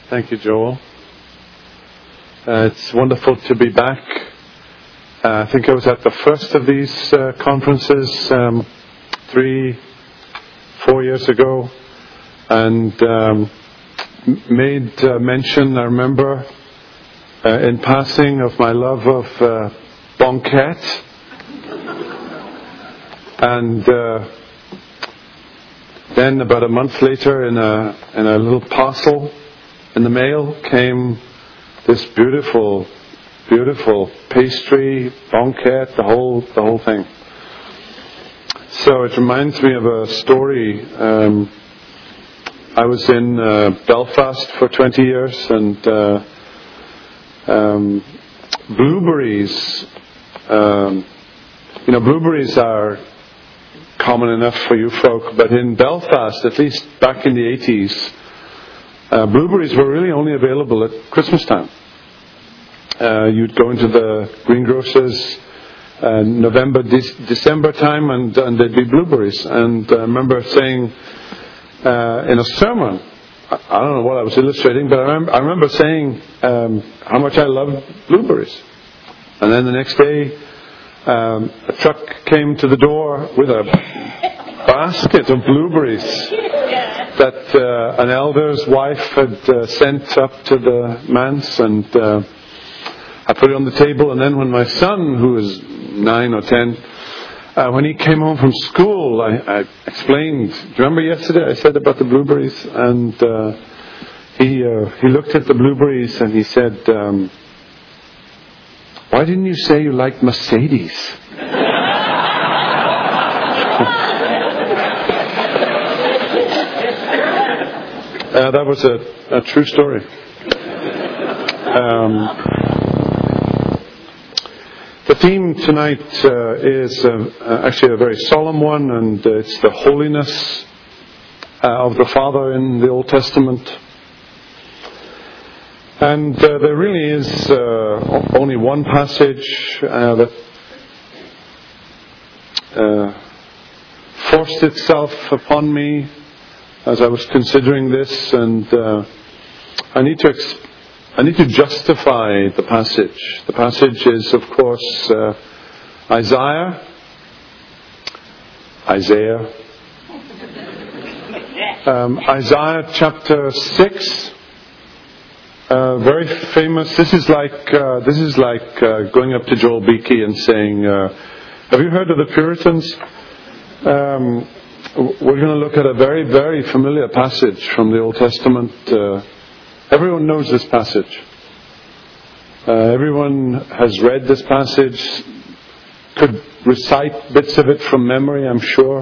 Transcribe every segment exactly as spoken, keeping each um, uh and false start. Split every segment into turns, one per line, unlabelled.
Thank you, Joel. Uh, it's wonderful to be back. Uh, I think I was at the first of these uh, conferences um, three, four years ago, and um, made uh, mention, I remember, uh, in passing, of my love of uh, banquet. And uh, then about a month later, in a in a little parcel in the mail, came this beautiful, beautiful pastry, banquet, the whole the whole thing. So it reminds me of a story. Um, I was in uh, Belfast for twenty years, and uh, um, blueberries. Um, you know, blueberries are common enough for you folk, but in Belfast, at least back in the eighties, uh, blueberries were really only available at Christmas time. Uh, you'd go into the greengrocers uh, November, de- December time, and, and there'd be blueberries. And I remember saying uh, in a sermon, I, I don't know what I was illustrating, but I remember, I remember saying um, how much I love blueberries. And then the next day, Um, a truck came to the door with a basket of blueberries that uh, an elder's wife had uh, sent up to the manse, and uh, I put it on the table. And then when my son, who was nine or ten, uh, when he came home from school, I, I explained. Do you remember yesterday I said about the blueberries? And uh, he uh, he looked at the blueberries and he said, Um, "Why didn't you say you liked Mercedes?" uh, that was a, a true story. Um, the theme tonight uh, is uh, actually a very solemn one, and uh, it's the holiness uh, of the Father in the Old Testament. And uh, there really is uh, only one passage uh, that uh, forced itself upon me as I was considering this, and uh, I need to exp- I need to justify the passage. The passage is, of course, uh, Isaiah. Isaiah. Um, Isaiah chapter six. Uh, very famous. This is like uh, this is like uh, going up to Joel Beakey and saying, uh, "Have you heard of the Puritans?" Um, we're going to look at a very, very familiar passage from the Old Testament. Uh, everyone knows this passage. Uh, everyone has read this passage. Could recite bits of it from memory, I'm sure.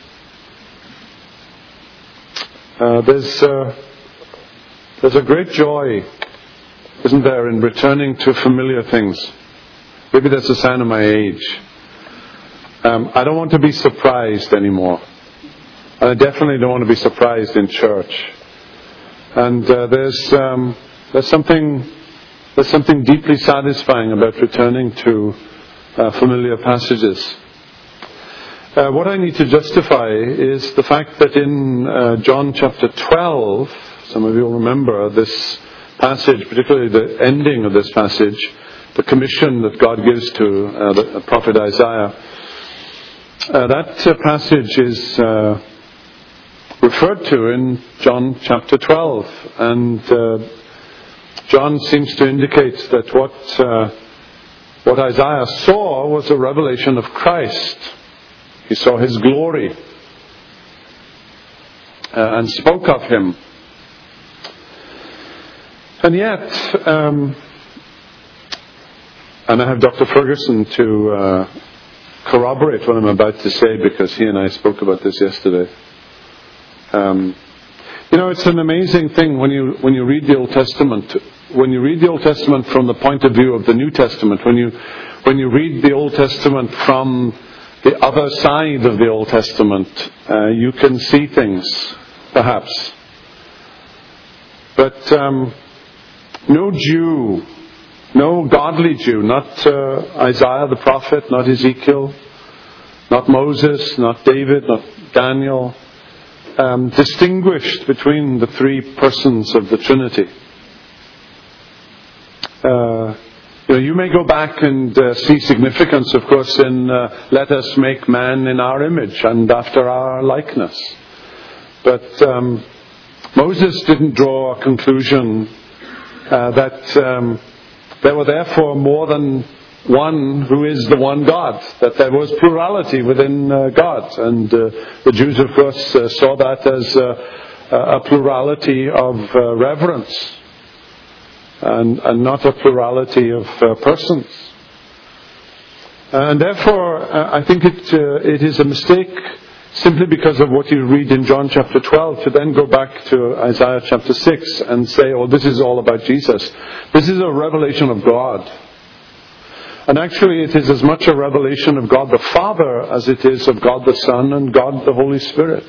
Uh, there's. Uh, There's a great joy, isn't there, in returning to familiar things. Maybe that's a sign of my age. Um, I don't want to be surprised anymore. And I definitely don't want to be surprised in church. And uh, there's um, there's something there's something deeply satisfying about returning to uh, familiar passages. Uh, what I need to justify is the fact that in uh, John chapter twelve, some of you will remember this passage, particularly the ending of this passage, the commission that God gives to uh, the prophet Isaiah. Uh, that uh, passage is uh, referred to in John chapter twelve, and uh, John seems to indicate that what uh, what Isaiah saw was a revelation of Christ. He saw His glory uh, and spoke of Him. And yet, um, and I have Doctor Ferguson to uh, corroborate what I'm about to say, because he and I spoke about this yesterday. Um, you know, it's an amazing thing when you when you read the Old Testament. When you read the Old Testament from the point of view of the New Testament, when you when you read the Old Testament from the other side of the Old Testament, uh, you can see things, perhaps. But um, no Jew, no godly Jew, not uh, Isaiah the prophet, not Ezekiel, not Moses, not David, not Daniel, um, distinguished between the three persons of the Trinity. Uh, you know, you may go back and uh, see significance, of course, in uh, let us make man in our image and after our likeness. But um, Moses didn't draw a conclusion uh, that um, there were therefore more than one who is the one God, that there was plurality within uh, God. And uh, the Jews, of course, uh, saw that as uh, a plurality of uh, reverence and, and not a plurality of uh, persons. And therefore, uh, I think it uh, it is a mistake simply because of what you read in John chapter twelve to then go back to Isaiah chapter six and say, oh, this is all about Jesus. This is a revelation of God. And actually it is as much a revelation of God the Father as it is of God the Son and God the Holy Spirit.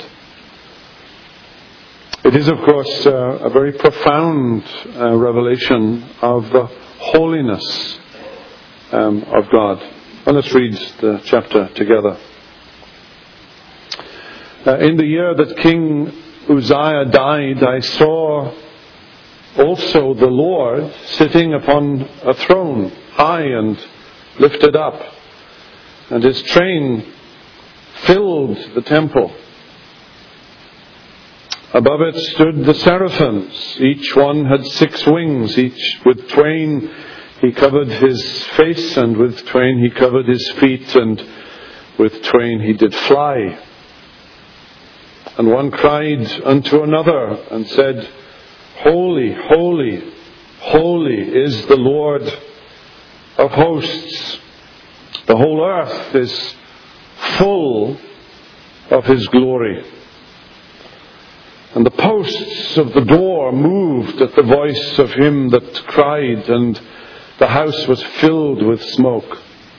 It is, of course, uh, a very profound uh, revelation of the holiness um, of God. Well, let's read the chapter together. Uh, in the year that King Uzziah died, I saw also the Lord sitting upon a throne, high and lifted up, and his train filled the temple. Above it stood the seraphims. Each one had six wings. Each with twain he covered his face, and with twain he covered his feet, and with twain he did fly. And one cried unto another and said, Holy, holy, holy is the Lord of hosts. The whole earth is full of his glory. And the posts of the door moved at the voice of him that cried, and the house was filled with smoke.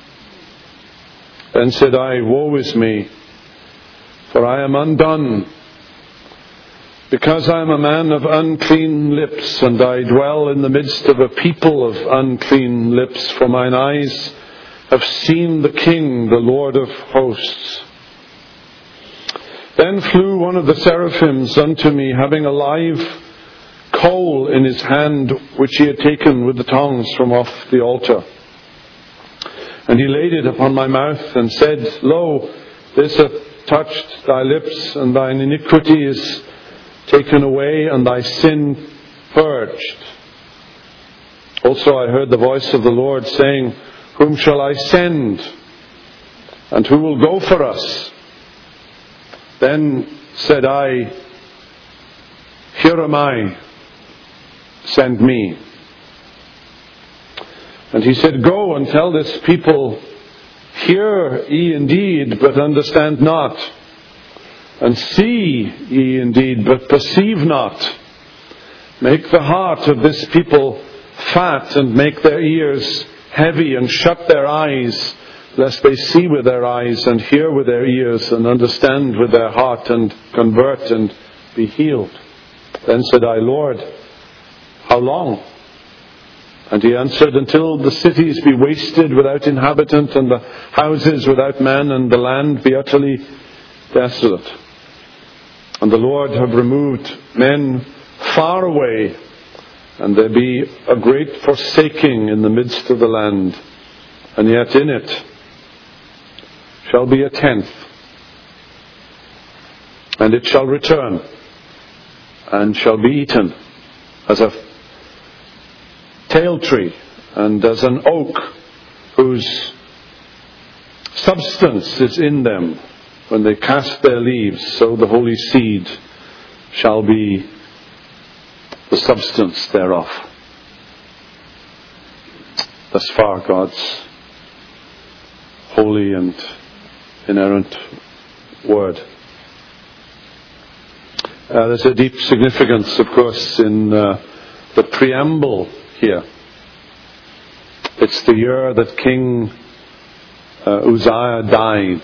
Then said I, Woe is me, for I am undone, because I am a man of unclean lips, and I dwell in the midst of a people of unclean lips, for mine eyes have seen the King, the Lord of hosts. Then flew one of the seraphims unto me, having a live coal in his hand, which he had taken with the tongs from off the altar. And he laid it upon my mouth, and said, Lo, this hath touched thy lips, and thine iniquity is taken away, and thy sin purged. Also I heard the voice of the Lord saying, Whom shall I send? And who will go for us? Then said I, Here am I, send me. And he said, Go and tell this people, Hear ye indeed, but understand not. And see ye indeed, but perceive not. Make the heart of this people fat, and make their ears heavy, and shut their eyes, lest they see with their eyes, and hear with their ears, and understand with their heart, and convert, and be healed. Then said I, Lord, how long? And he answered, Until the cities be wasted without inhabitant, and the houses without man, and the land be utterly desolate. And the Lord have removed men far away, and there be a great forsaking in the midst of the land, and yet in it shall be a tenth, and it shall return, and shall be eaten as a tail tree, and as an oak whose substance is in them. When they cast their leaves, so the holy seed shall be the substance thereof. Thus far God's holy and inerrant word. Uh, there's a deep significance, of course, in uh, the preamble here. It's the year that King uh, Uzziah died.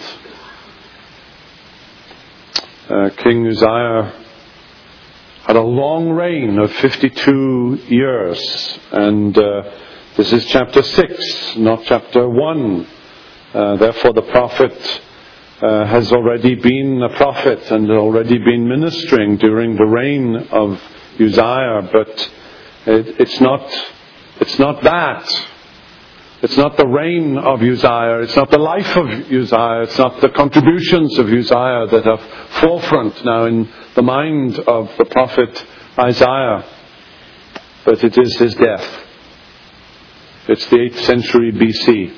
Uh, King Uzziah had a long reign of fifty-two years, and uh, this is chapter six, not chapter one. Uh, therefore the prophet uh, has already been a prophet and already been ministering during the reign of Uzziah, but it, it's not It's not that. It's not the reign of Uzziah. It's not the life of Uzziah. It's not the contributions of Uzziah that are forefront now in the mind of the prophet Isaiah. But it is his death. It's the eighth century B C.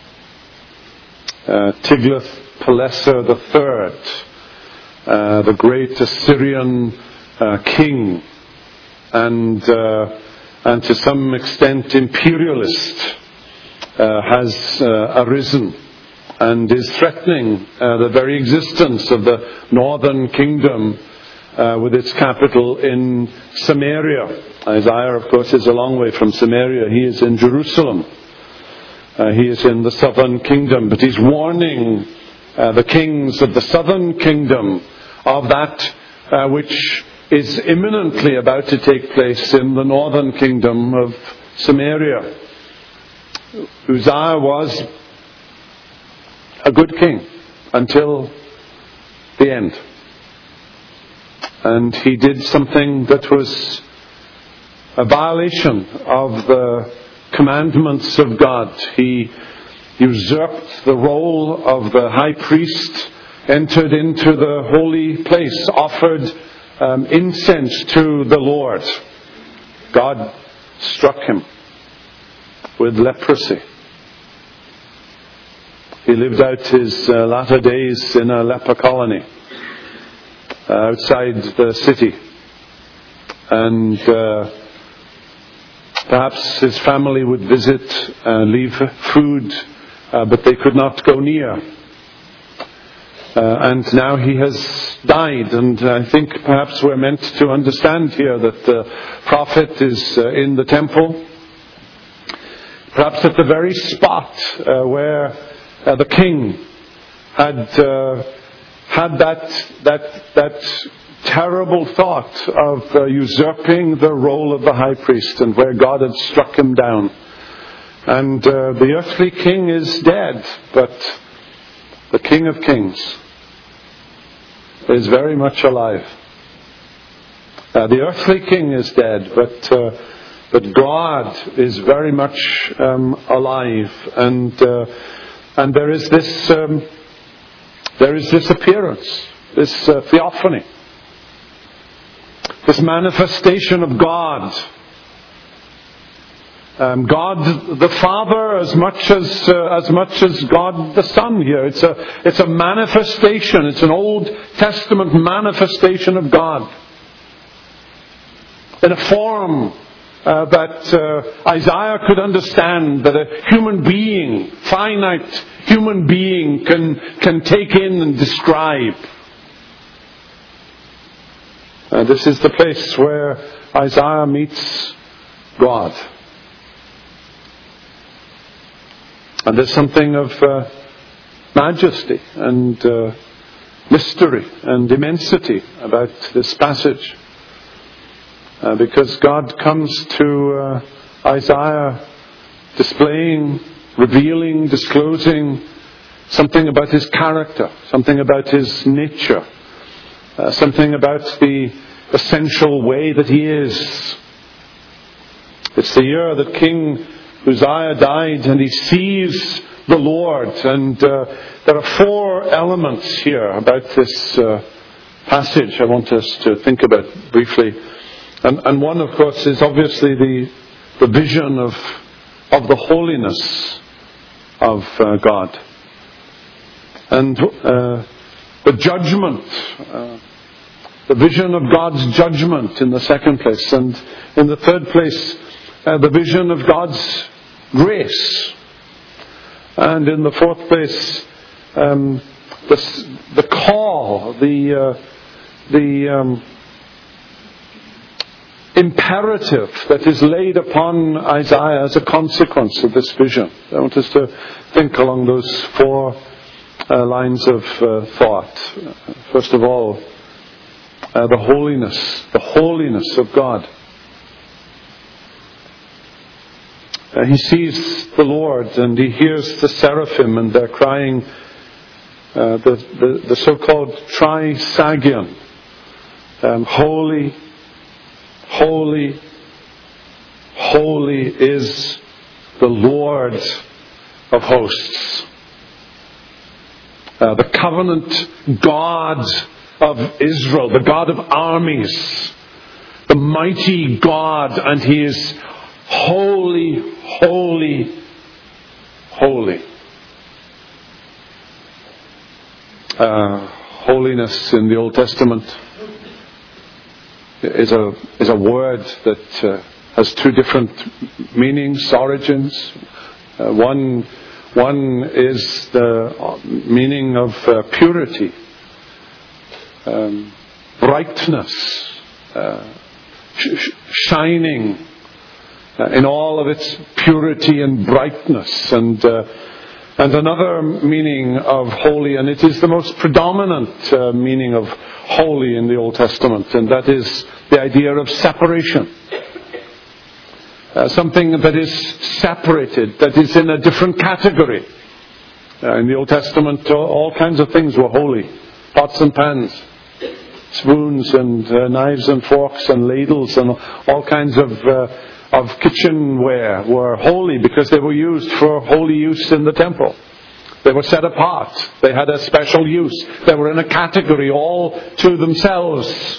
Uh, Tiglath-Pileser the third, uh, the great Assyrian uh, king, and uh, and to some extent imperialist, uh, has uh, arisen and is threatening uh, the very existence of the northern kingdom uh, with its capital in Samaria. Isaiah, of course, is a long way from Samaria. He is in Jerusalem. Uh, he is in the southern kingdom, but he's warning uh, the kings of the southern kingdom of that uh, which is imminently about to take place in the northern kingdom of Samaria. Uzziah was a good king until the end. And he did something that was a violation of the commandments of God. He usurped the role of the high priest, entered into the holy place, offered um, incense to the Lord. God struck him with leprosy. He lived out his uh, latter days in a leper colony uh, outside the city. And uh, perhaps his family would visit, uh, leave food, uh, but they could not go near. Uh, and now he has died, and I think perhaps we're meant to understand here that the prophet is uh, in the temple, perhaps at the very spot uh, where uh, the king had uh, had that that that terrible thought of uh, usurping the role of the high priest, and where God had struck him down. And uh, the earthly king is dead, but the King of Kings is very much alive. Uh, the earthly king is dead, but uh, but God is very much um, alive, and uh, and there is this um, there is this appearance, this uh, theophany, this manifestation of God. Um, God the Father, as much as uh, as much as God the Son. Here, it's a it's a manifestation. It's an Old Testament manifestation of God in a form uh, that uh, Isaiah could understand, that a human being, finite human being, can can take in and describe. Uh, this is the place where Isaiah meets God. And there's something of uh, majesty and uh, mystery and immensity about this passage. Uh, because God comes to uh, Isaiah displaying, revealing, disclosing something about his character, something about his nature, uh, something about the essential way that he is. It's the year that King Uzziah died, and he sees the Lord. And uh, there are four elements here about this uh, passage I want us to think about briefly. And, and one, of course, is obviously the the vision of of the holiness of uh, God, and uh, the judgment, uh, the vision of God's judgment in the second place, and in the third place, uh, the vision of God's grace. And in the fourth place, um, the, the call, the uh, the um, imperative that is laid upon Isaiah as a consequence of this vision. I want us to think along those four uh, lines of uh, thought. First of all, uh, the holiness, the holiness of God. Uh, he sees the Lord, and he hears the seraphim, and they're crying uh, the, the, the so-called trisagion. Um, holy, holy, Holy is the Lord of hosts. Uh, the covenant God of Israel, the God of armies, the mighty God, and He is holy, holy, holy. Uh, holiness in the Old Testament is a is a word that uh, has two different meanings, origins. Uh, one one is the meaning of uh, purity, um, brightness, uh, sh- shining uh, in all of its purity and brightness, and uh, and another meaning of holy, and it is the most predominant uh, meaning of holy in the Old Testament, and that is the idea of separation. Uh, something that is separated, that is in a different category. Uh, in the Old Testament, all, all kinds of things were holy. Pots and pans, spoons and uh, knives and forks and ladles and all kinds of uh, of kitchenware were holy because they were used for holy use in the temple. They were set apart. They had a special use. They were in a category all to themselves.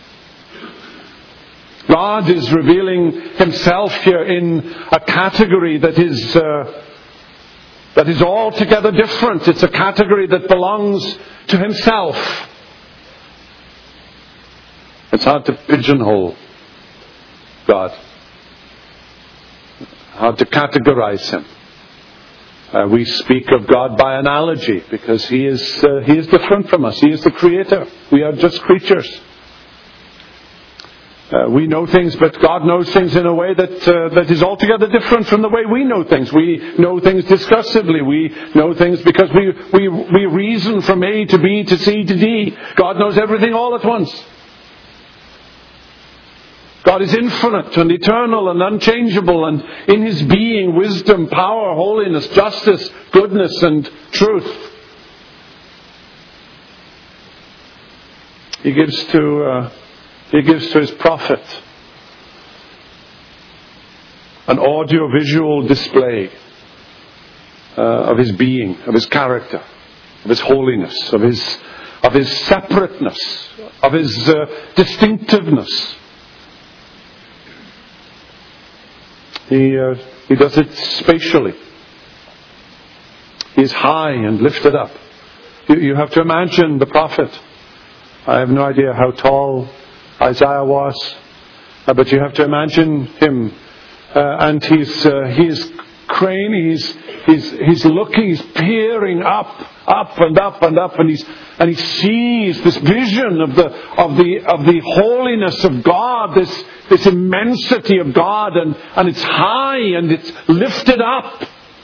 God is revealing Himself here in a category that is uh, that is altogether different. It's a category that belongs to Himself. It's hard to pigeonhole God. Hard to categorize Him. Uh, we speak of God by analogy because He is uh, He is different from us. He is the Creator. We are just creatures. Uh, we know things, but God knows things in a way that uh, that is altogether different from the way we know things. We know things discursively. We know things because we we we reason from A to B to C to D. God knows everything all at once. God is infinite and eternal and unchangeable, and in His being, wisdom, power, holiness, justice, goodness, and truth. He gives to uh, He gives to His prophet an audio-visual display uh, of His being, of His character, of His holiness, of His of His separateness, of His uh, distinctiveness. He, uh, he does it spatially. He is high and lifted up. You, you have to imagine the prophet. I have no idea how tall Isaiah was, uh, but you have to imagine him. Uh, and he's uh, he's craning. He's he's he's looking. He's peering up, up and up and up, and he's and he sees this vision of the of the of the holiness of God. This. This immensity of God, and, and it's high and it's lifted up.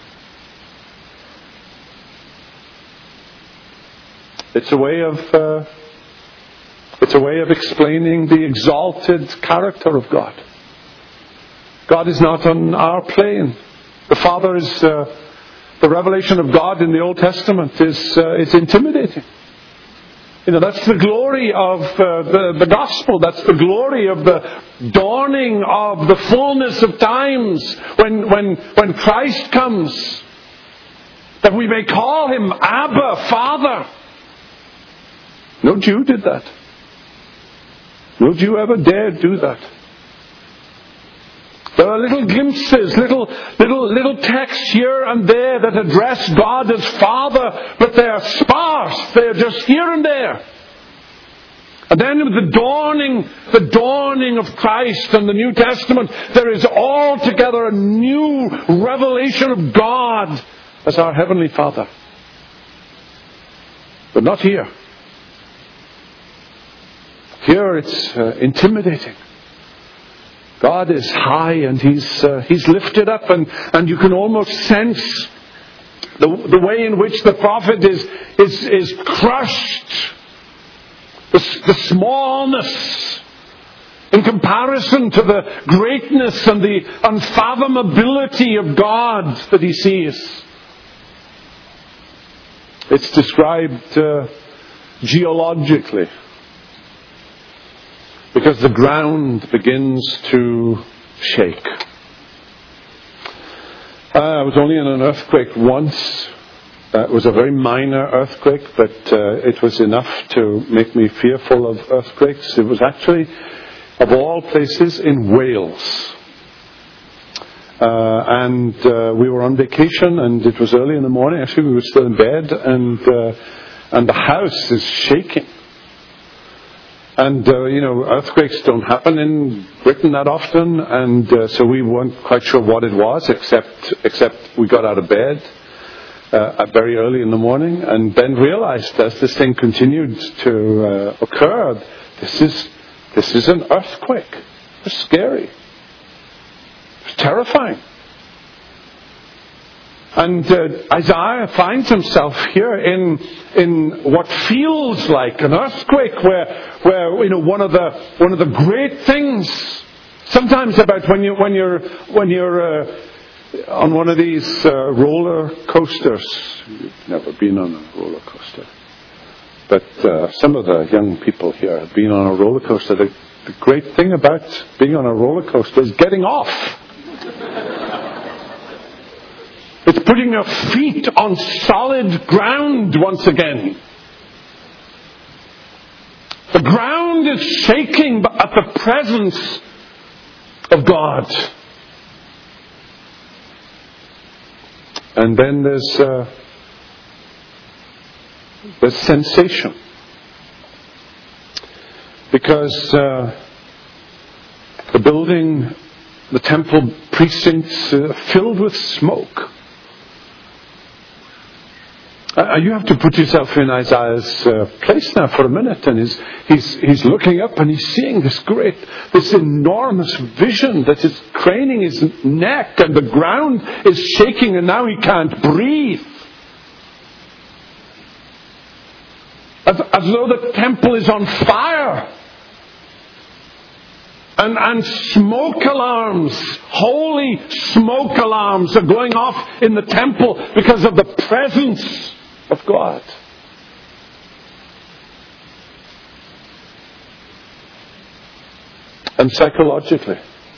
It's a way of uh, it's a way of explaining the exalted character of God. God is not on our plane. The Father is uh, the revelation of God in the Old Testament is uh, it's intimidating. You know, that's the glory of uh, the, the gospel. That's the glory of the dawning of the fullness of times when, when, when Christ comes. That we may call Him Abba, Father. No Jew did that. No Jew ever dared do that. There are little glimpses, little, little, little texts here and there that address God as Father, but they are sparse. They are just here and there. And then with the dawning, the dawning of Christ and the New Testament, there is altogether a new revelation of God as our Heavenly Father. But not here. Here it's uh, intimidating. God is high and He's uh, He's lifted up, and, and you can almost sense the the way in which the prophet is is is crushed, the, the smallness in comparison to the greatness and the unfathomability of God that he sees. It's described uh, geologically. Because the ground begins to shake. was only in an earthquake once. Uh, it was a very minor earthquake, but uh, it was enough to make me fearful of earthquakes. It was actually, of all places, in Wales. Uh, and uh, we were on vacation, and it was early in the morning. Actually, we were still in bed, and uh, and the house is shaking. And, uh, you know, earthquakes don't happen in Britain that often, and uh, so we weren't quite sure what it was, except except we got out of bed uh, very early in the morning, and then realized as this thing continued to uh, occur, this is this is an earthquake. It's scary. It's terrifying. And uh, Isaiah finds himself here in in what feels like an earthquake, where where you know one of the one of the great things sometimes about when you when you're when you're uh, on one of these uh, roller coasters. You've never been on a roller coaster, but uh, some of the young people here have been on a roller coaster. The, the great thing about being on a roller coaster is getting off. It's putting your feet on solid ground once again. The ground is shaking at the presence of God. And then there's uh, there's sensation. Because uh, the building, the temple precincts, uh, filled with smoke. Uh, you have to put yourself in Isaiah's uh, place now for a minute, and he's, he's he's looking up and he's seeing this great, this enormous vision that is craning his neck, and the ground is shaking, and now he can't breathe. As, as though the temple is on fire. And, and smoke alarms, holy smoke alarms are going off in the temple because of the presence of God. And psychologically,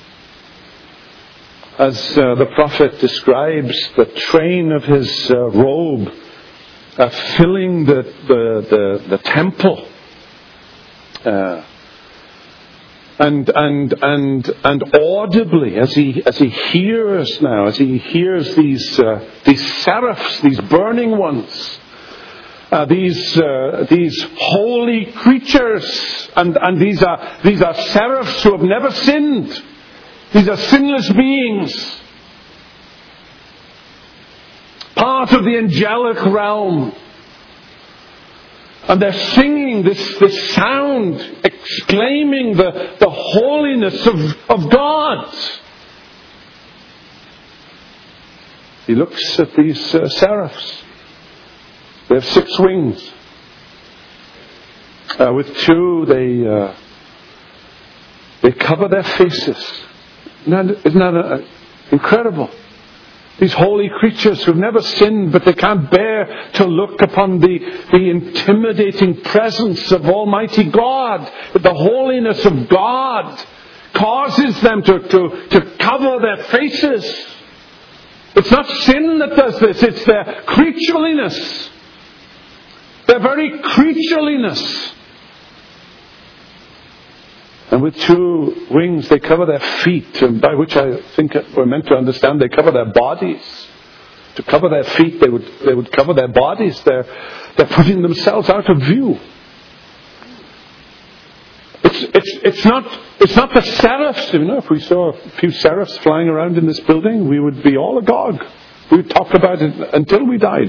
as uh, the prophet describes the train of his uh, robe uh, filling the, the, the, the temple, uh, And and and and audibly, as he as he hears now, as he hears these uh, these seraphs, these burning ones, uh, these uh, these holy creatures, and and these are these are seraphs who have never sinned. These are sinless beings, part of the angelic realm. And they're singing this, this sound, exclaiming the, the holiness of, of God. He looks at these uh, seraphs. They have six wings. Uh, with two, they uh, they cover their faces. Isn't that, isn't that uh, incredible? These holy creatures who've never sinned, but they can't bear to look upon the, the intimidating presence of Almighty God. The holiness of God causes them to, to, to cover their faces. It's not sin that does this, it's their creatureliness. Their very creatureliness. And with two wings they cover their feet, and by which I think we're meant to understand they cover their bodies. To cover their feet they would they would cover their bodies. They're they're putting themselves out of view. It's it's it's not it's not the seraphs, you know, if we saw a few seraphs flying around in this building, we would be all agog. We would talk about it until we died.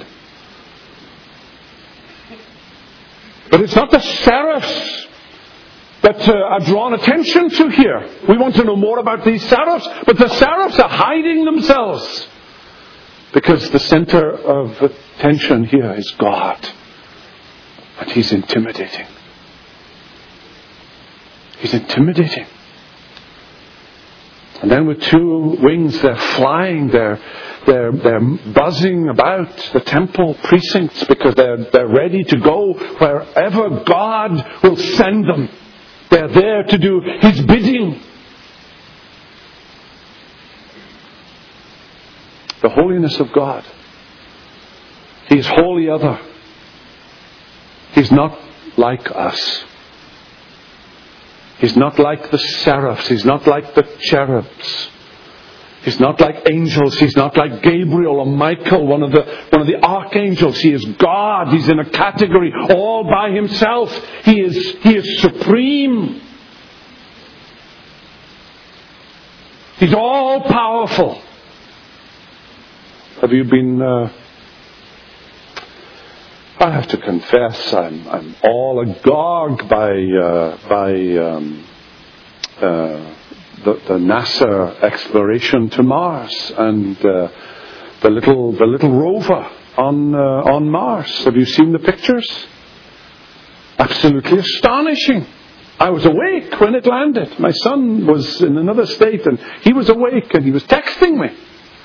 But it's not the seraphs that uh, are drawn attention to here. We want to know more about these seraphs, but the seraphs are hiding themselves because the center of attention here is God, and He's intimidating. He's intimidating. And then with two wings they're flying, they're they're they're buzzing about the temple precincts because they're they're ready to go wherever God will send them. They're there to do His bidding. The holiness of God. He is wholly other. He's not like us. He's not like the seraphs. He's not like the cherubs. He's not like angels. He's not like Gabriel or Michael, one of the one of the archangels. He is God. He's in a category all by himself. He is he is supreme. He's all powerful. Have you been? Uh, I have to confess, I'm I'm all agog by uh, by um, uh, the, the NASA exploration to Mars and uh, the little the little rover on uh, on Mars. Have you seen the pictures? Absolutely astonishing. I was awake when it landed. My son was in another state, and he was awake, and he was texting me.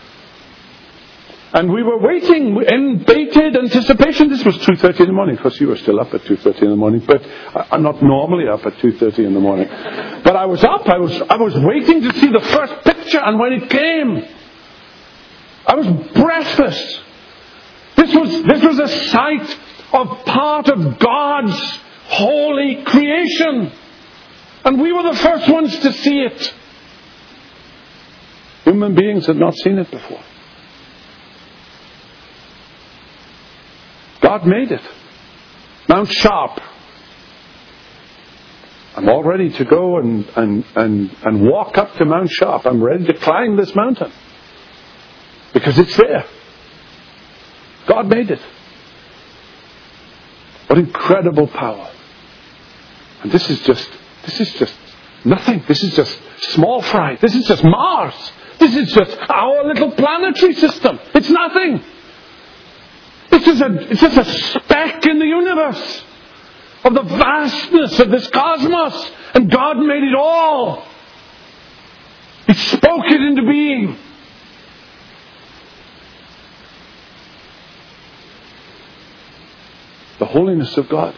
And we were waiting in bated anticipation. This was two thirty in the morning. Of course, you were still up at two thirty in the morning, but I'm not normally up at two thirty in the morning. But I was up. I was I was waiting to see the first picture, and when it came, I was breathless. This was this was a sight of part of God's holy creation, and we were the first ones to see it. Human beings had not seen it before. God made it. Mount Sharp. I'm all ready to go and, and, and, and walk up to Mount Sharp. I'm ready to climb this mountain. Because it's there. God made it. What incredible power. And this is just, this is just nothing. This is just small fry. This is just Mars. This is just our little planetary system. It's nothing. This is a, it's just a speck in the universe of the vastness of this cosmos. And God made it all. He spoke it into being. The holiness of God.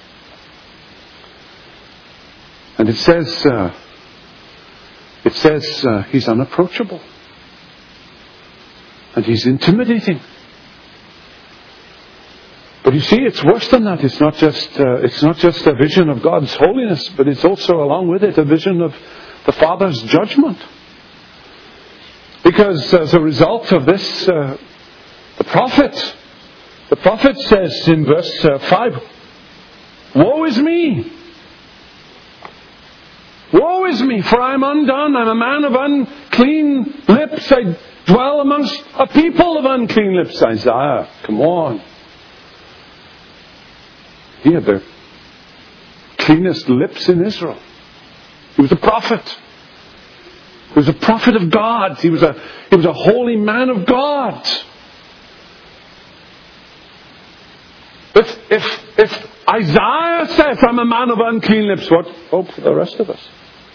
And it says, uh, it says uh, He's unapproachable. And He's intimidating. But you see, it's worse than that. It's not just uh, it's not just a vision of God's holiness, but it's also, along with it, a vision of the Father's judgment. Because as a result of this, uh, the prophet, the prophet says in verse uh, five, "Woe is me! Woe is me, for I am undone. I am a man of unclean lips. I dwell amongst a people of unclean lips." Isaiah, come on. He had the cleanest lips in Israel. He was a prophet. He was a prophet of God. He was a, he was a holy man of God. If, if, if Isaiah says, "I'm a man of unclean lips," what hope for the rest of us?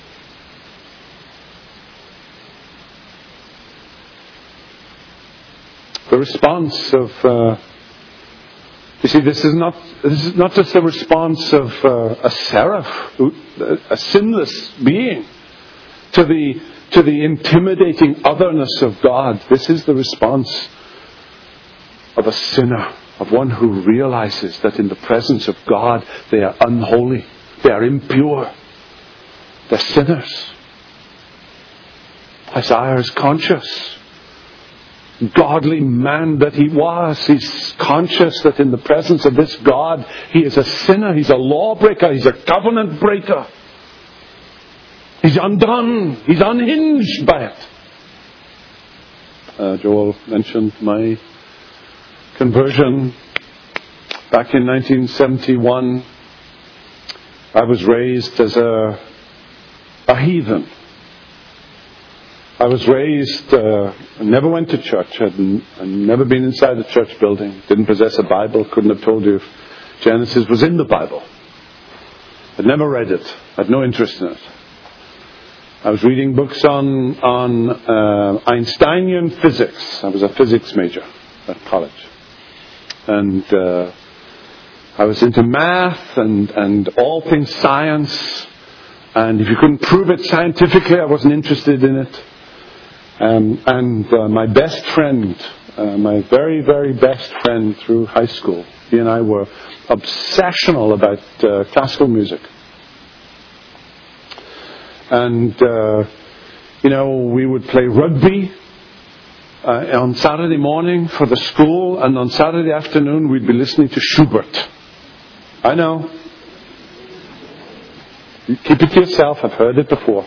The response of... Uh, You see, this is not this is not just the response of uh, a seraph, a sinless being, to the to the intimidating otherness of God. This is the response of a sinner, of one who realizes that in the presence of God they are unholy, they are impure, they're sinners. Isaiah is conscious. Godly man that he was, he's conscious that in the presence of this God, he is a sinner, he's a lawbreaker, he's a covenant breaker. He's undone, he's unhinged by it. Uh, Joel mentioned my conversion back in nineteen seventy-one. I was raised as a, a heathen. I was raised, uh, never went to church, had I'd never been inside a church building, didn't possess a Bible, couldn't have told you if Genesis was in the Bible. I'd never read it, had no interest in it. I was reading books on, on uh, Einsteinian physics. I was a physics major at college. And uh, I was into math and, and all things science. And if you couldn't prove it scientifically, I wasn't interested in it. Um, and uh, my best friend, uh, my very, very best friend through high school, he and I were obsessional about uh, classical music. And, uh, you know, we would play rugby uh, on Saturday morning for the school, and on Saturday afternoon we'd be listening to Schubert. I know. You keep it to yourself. I've heard it before.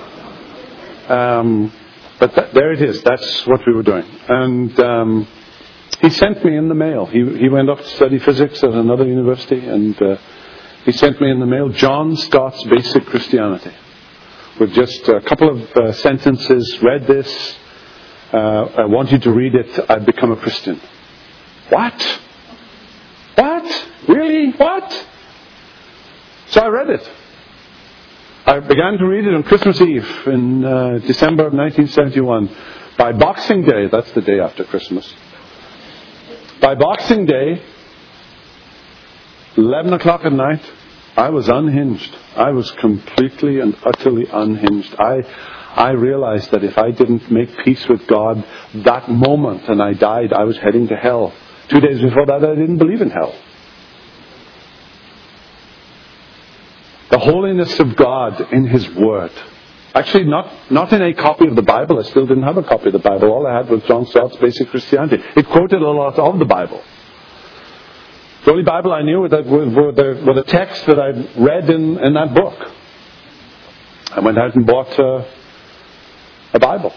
Um, but that, there it is. That's what we were doing. And um, he sent me in the mail. He, he went off to study physics at another university, and uh, he sent me in the mail John Scott's Basic Christianity, with just a couple of uh, sentences. Read this. Uh, I want you to read it. I've become a Christian. What? What? Really? What? So I read it. I began to read it on Christmas Eve in uh, December of nineteen seventy-one. By Boxing Day, that's the day after Christmas. By Boxing Day, eleven o'clock at night, I was unhinged. I was completely and utterly unhinged. I, I realized that if I didn't make peace with God that moment and I died, I was heading to hell. Two days before that, I didn't believe in hell. The holiness of God in His Word. Actually, not, not in a copy of the Bible. I still didn't have a copy of the Bible. All I had was John Stott's Basic Christianity. It quoted a lot of the Bible. The only Bible I knew were the, were the, were the texts that I read in, in that book. I went out and bought uh, a Bible.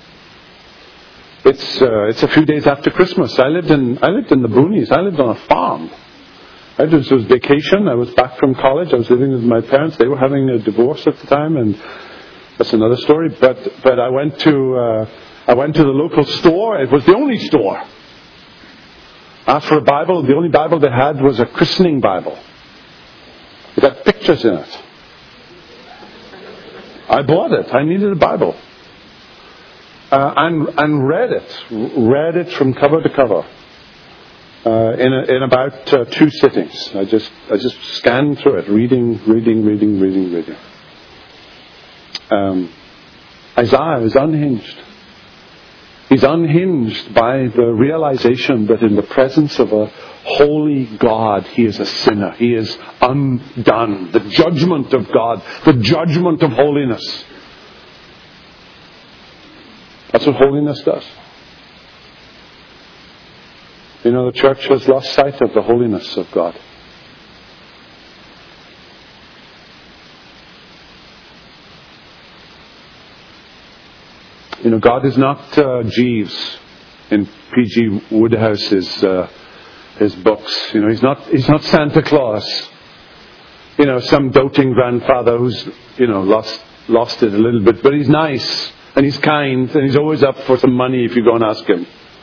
It's uh, it's a few days after Christmas. I lived in I lived in the boonies. I lived on a farm. I just, it was vacation. I was back from college. I was living with my parents. They were having a divorce at the time, and that's another story. But but I went to uh, I went to the local store. It was the only store. Asked for a Bible. The only Bible they had was a christening Bible. It had pictures in it. I bought it. I needed a Bible, uh, and and read it. Read it from cover to cover. Uh, in a, in about uh, two sittings, I just I just scanned through it, reading, reading, reading, reading, reading. Um, Isaiah is unhinged. He's unhinged by the realization that in the presence of a holy God, he is a sinner. He is undone. The judgment of God, the judgment of holiness. That's what holiness does. You know, the church has lost sight of the holiness of God. You know, God is not uh, Jeeves in P G Woodhouse's uh, his books. You know, he's not he's not Santa Claus. You know, some doting grandfather who's you know lost lost it a little bit, but he's nice and he's kind and he's always up for some money if you go and ask him.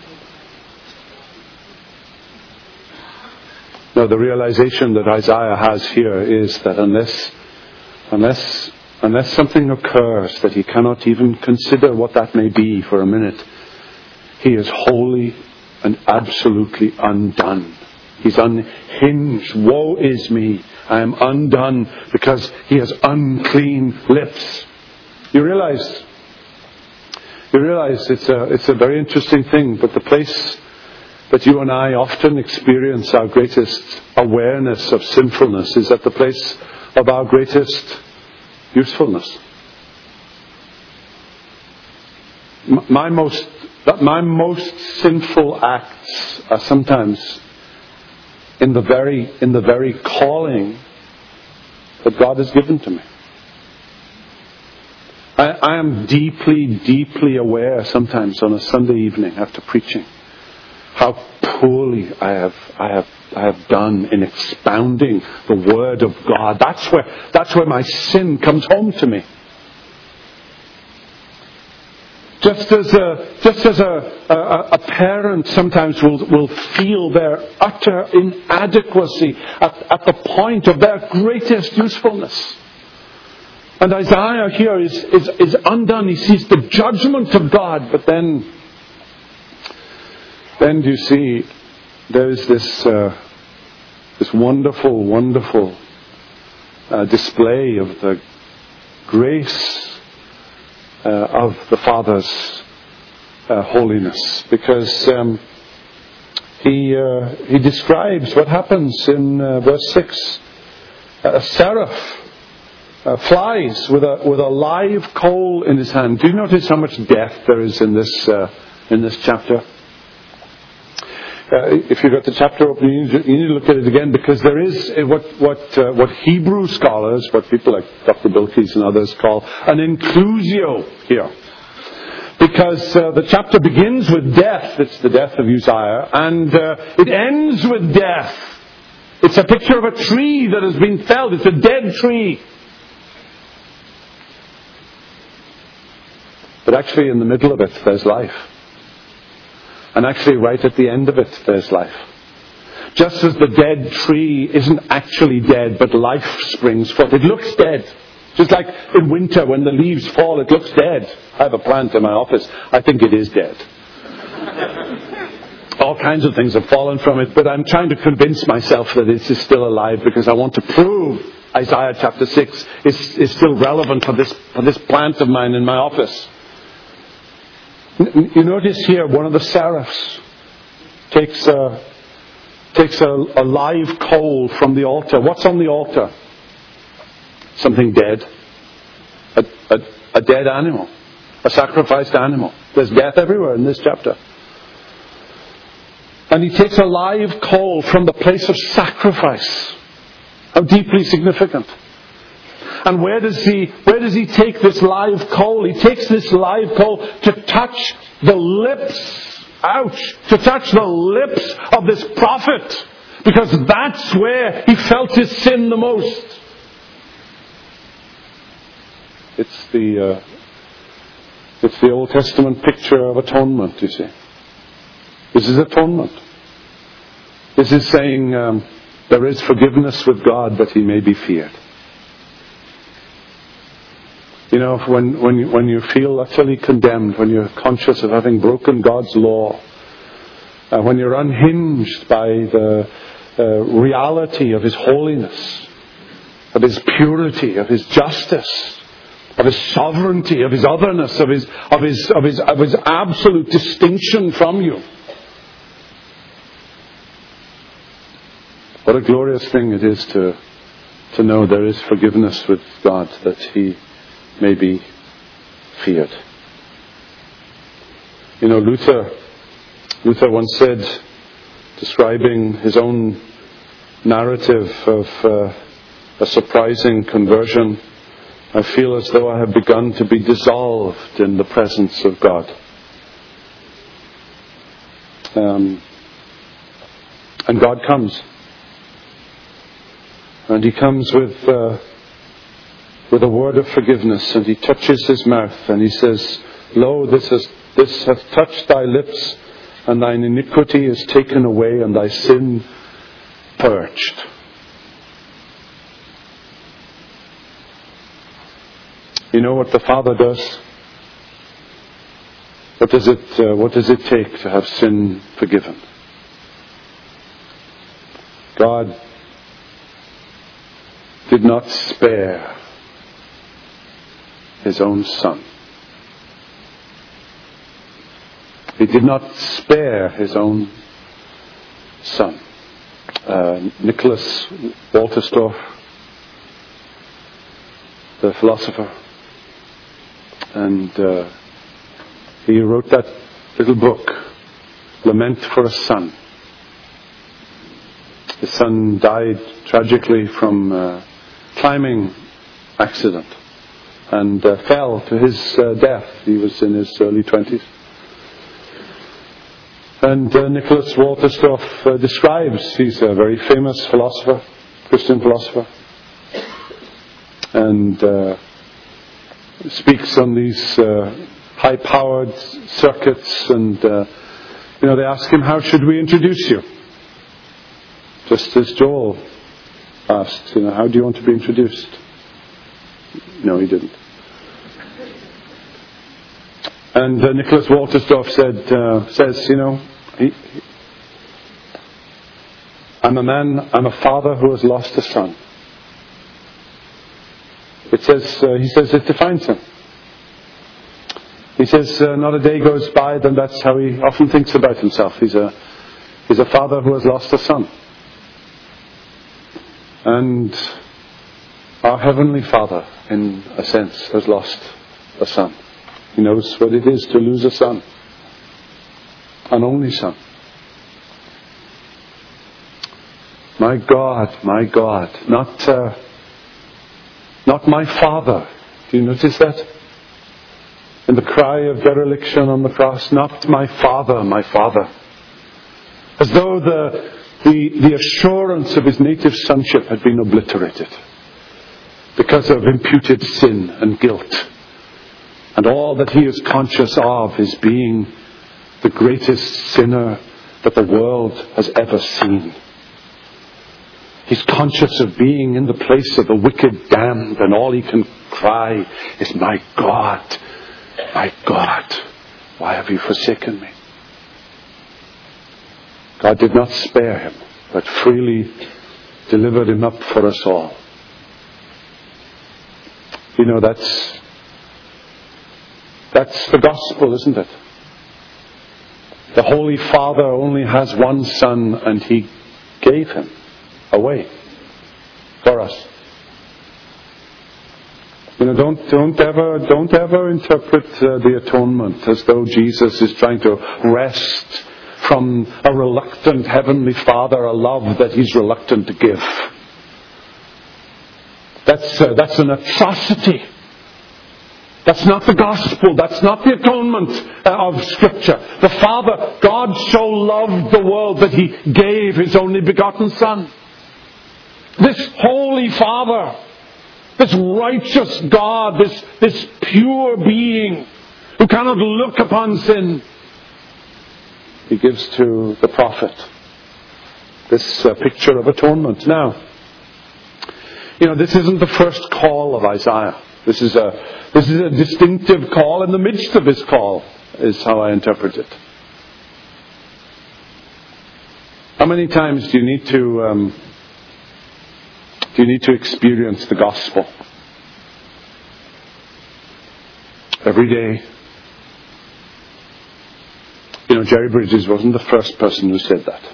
No, the realization that Isaiah has here is that unless, unless, unless something occurs that he cannot even consider what that may be for a minute, he is wholly and absolutely undone. He's unhinged. Woe is me. I am undone because he has unclean lips. You realize, you realize it's a, it's a very interesting thing, but the place that you and I often experience our greatest awareness of sinfulness is at the place of our greatest usefulness. My most, my most sinful acts are sometimes in the very, in the very calling that God has given to me. I, I am deeply, deeply aware sometimes on a Sunday evening after preaching how poorly I have, I have, I have done in expounding the Word of God. That's where, that's where my sin comes home to me. Just as a, just as a, a, a parent sometimes will, will feel their utter inadequacy at, at the point of their greatest usefulness. And Isaiah here is, is, is undone. He sees the judgment of God, but then Then do you see, there is this uh, this wonderful, wonderful uh, display of the grace uh, of the Father's uh, holiness, because um, he uh, he describes what happens in uh, verse six. A seraph uh, flies with a with a live coal in his hand. Do you notice how much death there is in this uh, in this chapter? Uh, if you've got the chapter open, you need, to, you need to look at it again, because there is what what uh, what Hebrew scholars, what people like Doctor Bilkes and others call an inclusio here. Because uh, the chapter begins with death, it's the death of Uzziah, and uh, it ends with death. It's a picture of a tree that has been felled. It's a dead tree. But actually in the middle of it, there's life. And actually right at the end of it, there's life. Just as the dead tree isn't actually dead, but life springs forth. It looks dead. Just like in winter when the leaves fall, it looks dead. I have a plant in my office. I think it is dead. All kinds of things have fallen from it, but I'm trying to convince myself that it is still alive, because I want to prove Isaiah chapter six is, is still relevant for this, for this plant of mine in my office. You notice here, one of the seraphs takes a, takes a, a live coal from the altar. What's on the altar? Something dead. A, a, a dead animal. A sacrificed animal. There's death everywhere in this chapter. And he takes a live coal from the place of sacrifice. How deeply significant. And where does he, where does he take this live coal? He takes this live coal to touch the lips, ouch, to touch the lips of this prophet. Because that's where he felt his sin the most. It's the, uh, it's the Old Testament picture of atonement, you see. This is atonement. This is saying um, there is forgiveness with God, but he may be feared. You know, when when you, when you feel utterly condemned, when you're conscious of having broken God's law, uh, when you're unhinged by the uh, reality of His holiness, of His purity, of His justice, of His sovereignty, of His otherness, of His of His of His of His absolute distinction from you. What a glorious thing it is to to know there is forgiveness with God, that He may be feared. You know, Luther, Luther once said, describing his own narrative of uh, a surprising conversion, I feel as though I have begun to be dissolved in the presence of God. Um, and God comes. And He comes with uh, with a word of forgiveness, and He touches his mouth, and He says, Lo, this, has, this hath touched thy lips, and thine iniquity is taken away, and thy sin purged. You know what the Father does? What does it, uh, what does it take to have sin forgiven? God did not spare His own Son. He did not spare His own Son. Uh, Nicholas Walterstorff, the philosopher, and uh, he wrote that little book, Lament for a Son. His son died tragically from a climbing accident, and uh, fell to his uh, death. He was in his early twenties. And uh, Nicholas Walterstorff uh, describes, he's a very famous philosopher, Christian philosopher, and uh, speaks on these uh, high-powered circuits, and uh, you know, they ask him, how should we introduce you? Just as Joel asked, you know, how do you want to be introduced? No, he didn't. And uh, Nicholas Walterstorff said, uh, says, you know, he, he, I'm a man, I'm a father who has lost a son. It says, uh, he says, it defines him. He He says, uh, not a day goes by, then that's how he often thinks about himself. He's a, he's a father who has lost a son. And our Heavenly Father, in a sense, has lost a son. He knows what it is to lose a son. An only son. My God, my God. Not, uh, not my Father. Do you notice that? In the cry of dereliction on the cross, not my Father, my Father. As though the, the, the assurance of his native sonship had been obliterated because of imputed sin and guilt. And all that he is conscious of is being the greatest sinner that the world has ever seen. He's conscious of being in the place of the wicked damned, and all he can cry is, my God, my God, why have you forsaken me? God did not spare him, but freely delivered him up for us all. You know, that's that's the gospel, isn't it? The Holy Father only has one Son, and he gave him away for us. You know, don't don't ever don't ever interpret uh, the atonement as though Jesus is trying to wrest from a reluctant Heavenly Father a love that he's reluctant to give. That's uh, that's an atrocity. That's not the gospel. That's not the atonement of Scripture. The Father, God so loved the world that he gave his only begotten Son. This Holy Father, this righteous God, this, this pure being who cannot look upon sin, he gives to the prophet this uh, picture of atonement. Now, you know, this isn't the first call of Isaiah. This is a this is a distinctive call in the midst of his call, is how I interpret it. How many times do you need to um, do you need to experience the gospel? Every day. You know, Jerry Bridges wasn't the first person who said that.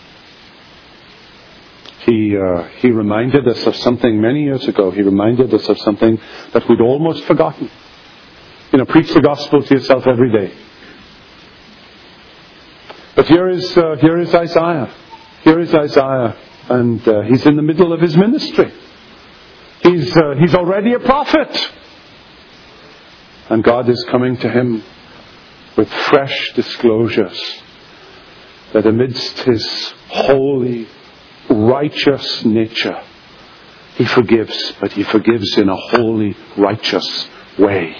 He uh, he reminded us of something many years ago. He reminded us of something that we'd almost forgotten. You know, preach the gospel to yourself every day. But here is uh, here is Isaiah. Here is Isaiah, and uh, he's in the middle of his ministry. He's uh, he's already a prophet, and God is coming to him with fresh disclosures that amidst his holy, righteous nature, he forgives, but he forgives in a holy, righteous way.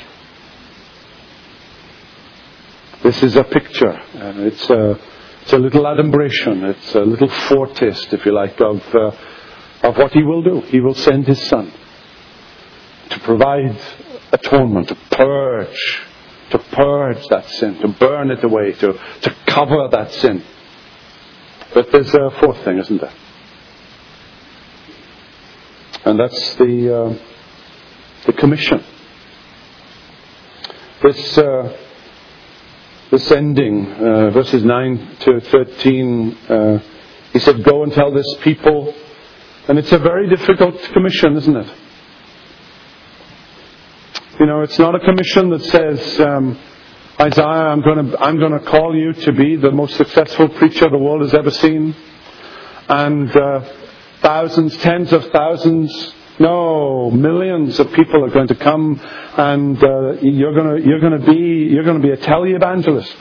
This is a picture. Uh, it's a it's a little adumbration. It's a little foretaste, if you like, of uh, of what he will do. He will send his Son to provide atonement, to purge, to purge that sin, to burn it away, to to cover that sin. But there's a fourth thing, isn't there? And that's the uh, the commission. This uh, this ending, uh, verses nine to thirteen. Uh, he said, "Go and tell this people," and it's a very difficult commission, isn't it? You know, it's not a commission that says, um, "Isaiah, I'm going to I'm going to call you to be the most successful preacher the world has ever seen," and uh, thousands, tens of thousands, no, millions of people are going to come, and uh, you're going to you're going to be you're going to be a televangelist,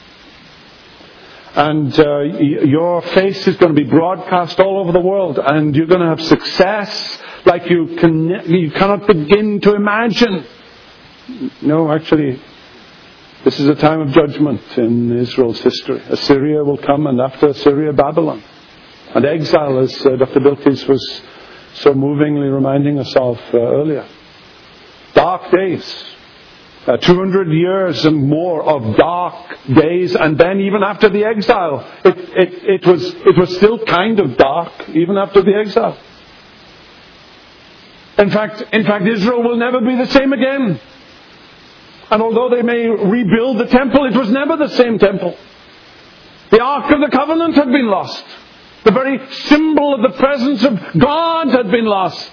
and uh, your face is going to be broadcast all over the world, and you're going to have success like you can you cannot begin to imagine. No, actually, this is a time of judgment in Israel's history. Assyria will come, and after Assyria, Babylon. And exile, as uh, Doctor Bilkis was so movingly reminding us of uh, earlier. Dark days. Uh, two hundred years and more of dark days, and then even after the exile, it, it, it was it was still kind of dark even after the exile. In fact, in fact, Israel will never be the same again. And although they may rebuild the temple, it was never the same temple. The Ark of the Covenant had been lost. The very symbol of the presence of God had been lost.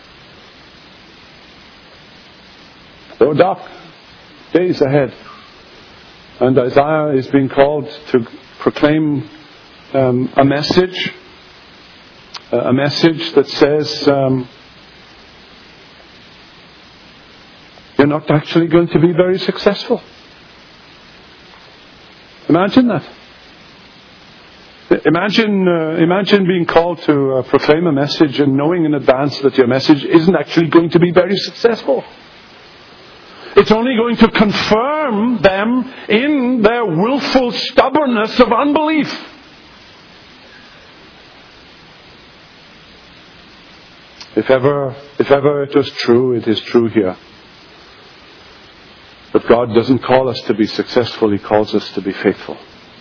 There were dark days ahead. And Isaiah is being called to proclaim um, a message. A message that says, um, you're not actually going to be very successful. Imagine that. Imagine, uh, imagine being called to uh, proclaim a message and knowing in advance that your message isn't actually going to be very successful. It's only going to confirm them in their willful stubbornness of unbelief. If ever, if ever it was true, it is true here. But God doesn't call us to be successful, He calls us to be faithful.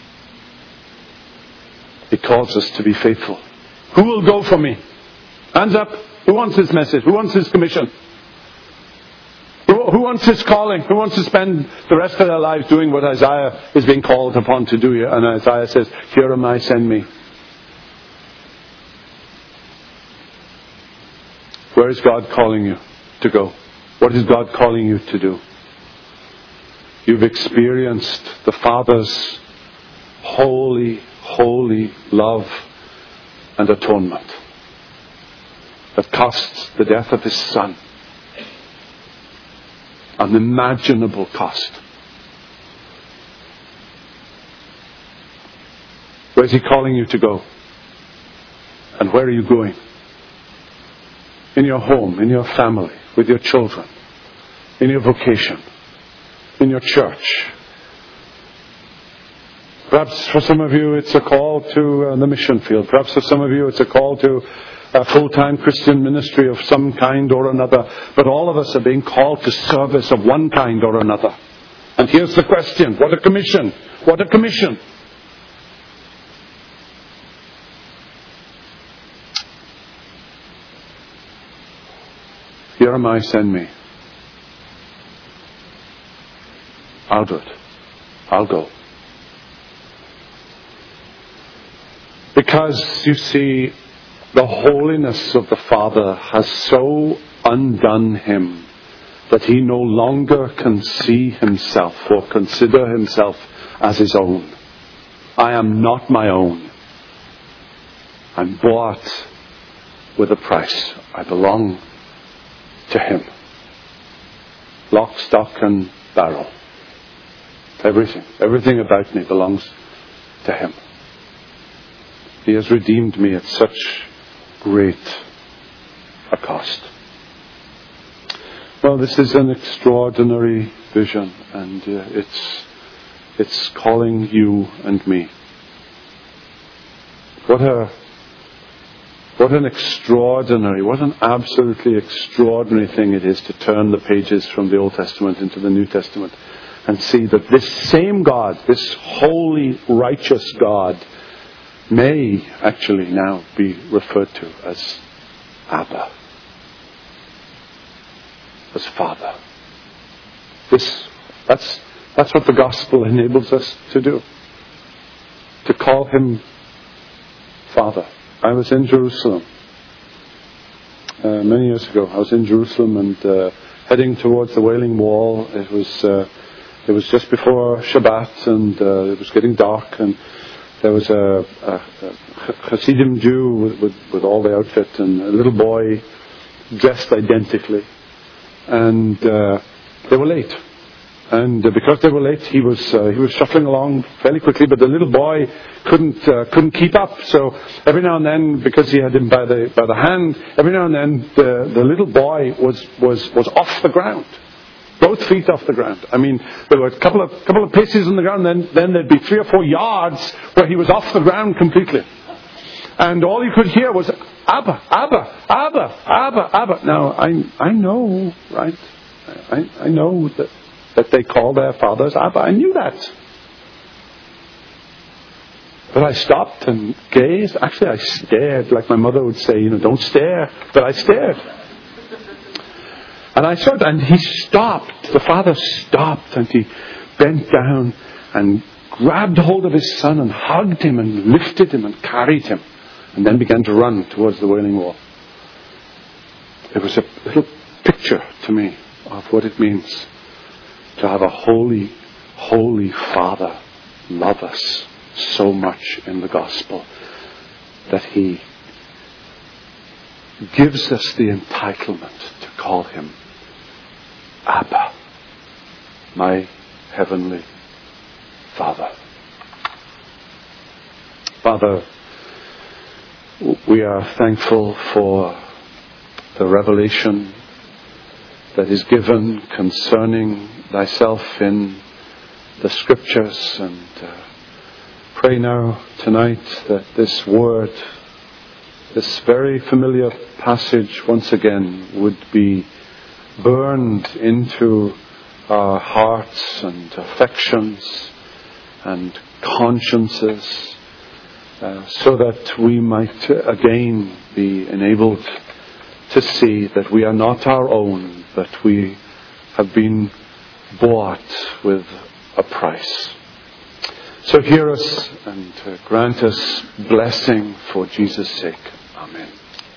He calls us to be faithful. Who will go for me? Hands up. Who wants His message? Who wants His commission? Who, who wants His calling? Who wants to spend the rest of their lives doing what Isaiah is being called upon to do here? And Isaiah says, here am I, send me. Where is God calling you to go? What is God calling you to do? You've experienced the Father's holy, holy love and atonement that costs the death of His Son. Unimaginable cost. Where is He calling you to go? And where are you going? In your home, in your family, with your children, in your vocation, in your church. Perhaps for some of you it's a call to uh, the mission field. Perhaps for some of you it's a call to a full-time Christian ministry of some kind or another. But all of us are being called to service of one kind or another. And here's the question. What a commission. What a commission. Here am I, send me. I'll do it. I'll go. Because, you see, the holiness of the Father has so undone Him that He no longer can see Himself or consider Himself as His own. I am not my own. I'm bought with a price. I belong to Him. Lock, stock and barrel. Everything. Everything about me belongs to Him. He has redeemed me at such great a cost. Well, this is an extraordinary vision, and uh, it's it's calling you and me. What a what an extraordinary, what an absolutely extraordinary thing it is to turn the pages from the Old Testament into the New Testament and see that this same God, this holy, righteous God, may actually now be referred to as Abba, as Father. This, that's, that's what the gospel enables us to do. To call Him Father. I was in Jerusalem uh, many years ago. I was in Jerusalem and uh, heading towards the Wailing Wall. It was uh, it was just before Shabbat, and uh, it was getting dark, and there was a, a, a Hasidim Jew with, with, with all the outfit, and a little boy dressed identically, and uh, they were late. And uh, because they were late, he was uh, he was shuffling along fairly quickly, but the little boy couldn't uh, couldn't keep up. So every now and then, because he had him by the by the hand, every now and then the the little boy was was was off the ground, both feet off the ground. I mean, there were a couple of couple of paces on the ground, then then there'd be three or four yards where he was off the ground completely, and all you could hear was Abba, Abba, Abba, Abba, Abba. Now I I know, right? I I know that. that they call their fathers Abba. I knew that. But I stopped and gazed. Actually, I stared, like my mother would say, you know, don't stare. But I stared. And I saw it, and he stopped. The father stopped, and he bent down and grabbed hold of his son and hugged him and lifted him and carried him, and then began to run towards the Wailing Wall. It was a little picture to me of what it means to have a holy, holy Father love us so much in the gospel that he gives us the entitlement to call him Abba, my heavenly Father. Father, we are thankful for the revelation that is given concerning thyself in the scriptures, and uh, pray now tonight that this word, this very familiar passage once again, would be burned into our hearts and affections and consciences, uh, so that we might again be enabled to see that we are not our own, but we have been bought with a price. So hear us and uh, grant us blessing for Jesus' sake. Amen.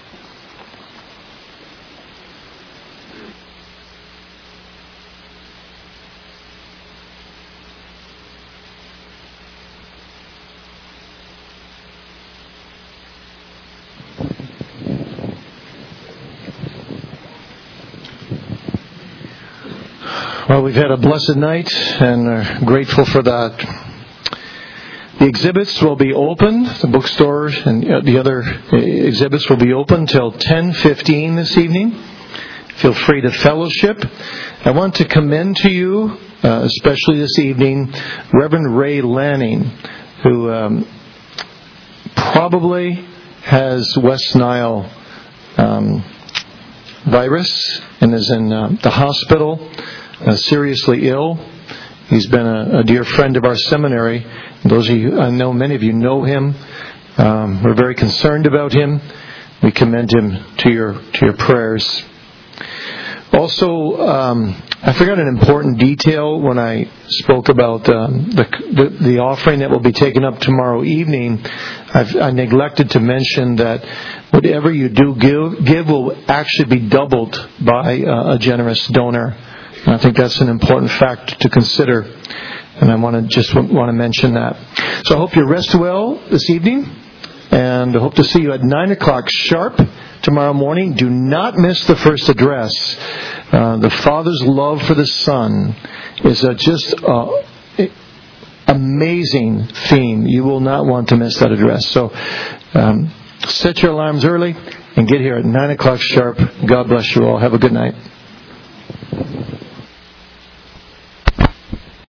Well, we've had a blessed night and are grateful for that. The exhibits will be open. The bookstore and the other exhibits will be open till ten fifteen this evening. Feel free to fellowship. I want to commend to you, uh, especially this evening, Reverend Ray Lanning, who um, probably has West Nile um, virus and is in uh, the hospital. Uh, seriously ill. He's been a, a dear friend of our seminary. Those of you, I know many of you know him. Um, we're very concerned about him. We commend him to your to your prayers. Also, um, I forgot an important detail when I spoke about um, the, the the offering that will be taken up tomorrow evening. I've, I neglected to mention that whatever you do give, give will actually be doubled by uh, a generous donor. And I think that's an important fact to consider, and I want to just want to mention that. So I hope you rest well this evening, and I hope to see you at nine o'clock sharp tomorrow morning. Do not miss the first address. Uh, the Father's love for the Son is a just uh, amazing theme. You will not want to miss that address. So um, set your alarms early and get here at nine o'clock sharp. God bless you all. Have a good night.